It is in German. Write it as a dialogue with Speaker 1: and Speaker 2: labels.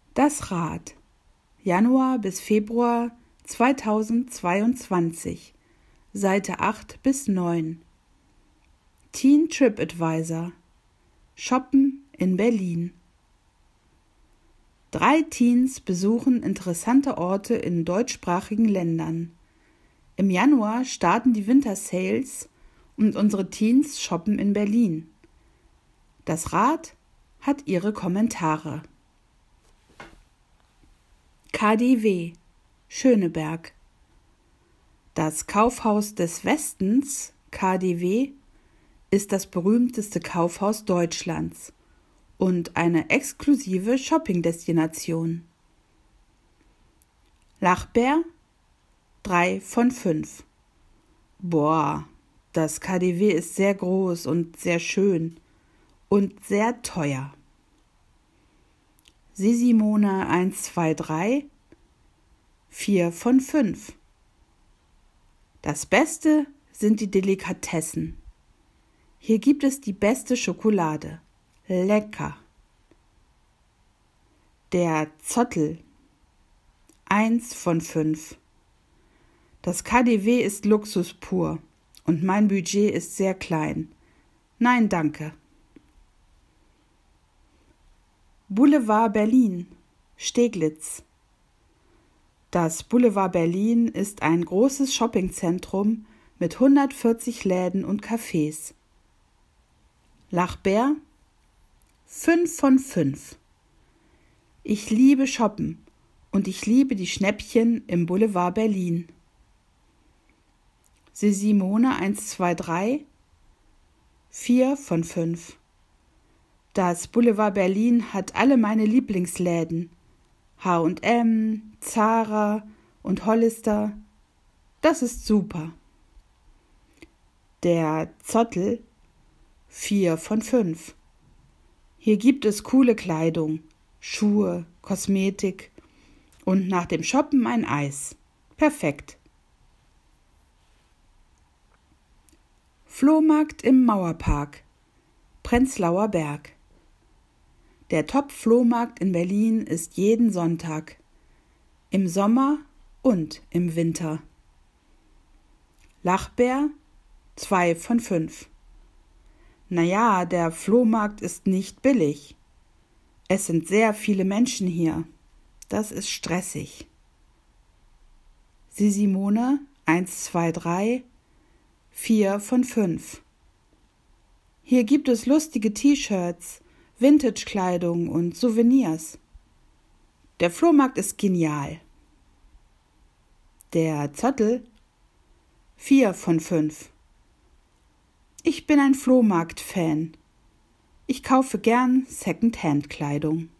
Speaker 1: Das Rad. Januar bis Februar 2022. Seite 8 bis 9. Teen Trip Advisor. Shoppen in Berlin. 3 Teens besuchen interessante Orte in deutschsprachigen Ländern. Im Januar starten die Winter-Sales und unsere Teens shoppen in Berlin. Das Rad hat ihre Kommentare. KaDeWe, Schöneberg. Das Kaufhaus des Westens, KaDeWe, ist das berühmteste Kaufhaus Deutschlands und eine exklusive Shopping-Destination. Lachbär, 3 von 5. Boah, das KaDeWe ist sehr groß und sehr schön und sehr teuer. Sisimone 123, 4 von 5. Das Beste sind die Delikatessen. Hier gibt es die beste Schokolade. Lecker. Der Zottel, 1 von 5. Das KaDeWe ist Luxus pur und mein Budget ist sehr klein. Nein, danke. Boulevard Berlin, Steglitz. Das Boulevard Berlin ist ein großes Shoppingzentrum mit 140 Läden und Cafés. Lachbär, 5 von 5. Ich liebe Shoppen und ich liebe die Schnäppchen im Boulevard Berlin. Sisimone 123, 4 von 5. Das Boulevard Berlin hat alle meine Lieblingsläden. H&M, Zara und Hollister. Das ist super. Der Zottel, 4 von 5. Hier gibt es coole Kleidung, Schuhe, Kosmetik und nach dem Shoppen ein Eis. Perfekt. Flohmarkt im Mauerpark, Prenzlauer Berg. Der Top-Flohmarkt in Berlin ist jeden Sonntag, im Sommer und im Winter. Lachbär, 2 von 5. Naja, der Flohmarkt ist nicht billig. Es sind sehr viele Menschen hier. Das ist stressig. Sisimone 123, 4 von 5. Hier gibt es lustige T-Shirts, Vintage-Kleidung und Souvenirs. Der Flohmarkt ist genial. Der Zottel, 4 von 5. Ich bin ein Flohmarkt-Fan. Ich kaufe gern Second-Hand-Kleidung.